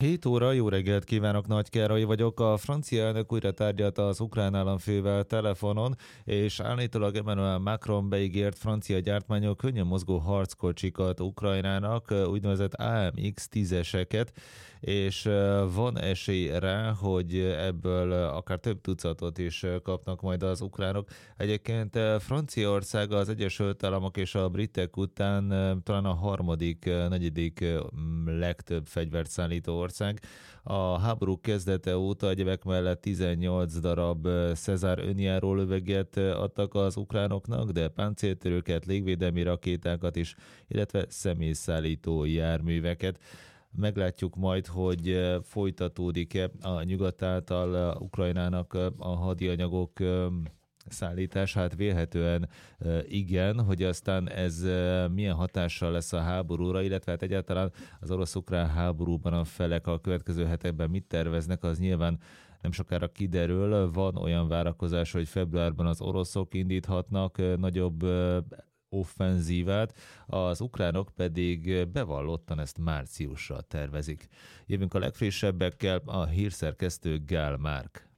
7 óra, jó reggelt kívánok, Nagy Károly vagyok. A francia elnök újra tárgyalta az ukrán államfővel telefonon, és állítólag Emmanuel Macron beígért francia gyártmányok könnyen mozgó harckocsikat Ukrajnának, úgynevezett AMX-10-eseket, és van esély rá, hogy ebből akár több tucatot is kapnak majd az ukránok. Egyébként Franciaország az Egyesült Államok és a britek után talán a harmadik, negyedik legtöbb fegyvert szállító ország. A háború kezdete óta egyebek mellett 18 darab Cezár önjáró löveget adtak az ukránoknak, de páncéltörőket, légvédelmi rakétákat is, illetve személyszállító járműveket. Meglátjuk majd, hogy folytatódik-e a nyugat által Ukrajnának a hadianyagok szállítását, vélhetően igen, hogy aztán ez milyen hatással lesz a háborúra, illetve hát egyáltalán az orosz-ukrán háborúban a felek a következő hetekben mit terveznek, az nyilván nem sokára kiderül. Van olyan várakozás, hogy februárban az oroszok indíthatnak nagyobb offenzívát, az ukránok pedig bevallottan ezt márciusra tervezik. Jövünk a legfrissebbekkel, a hírszerkesztő Gál Márk.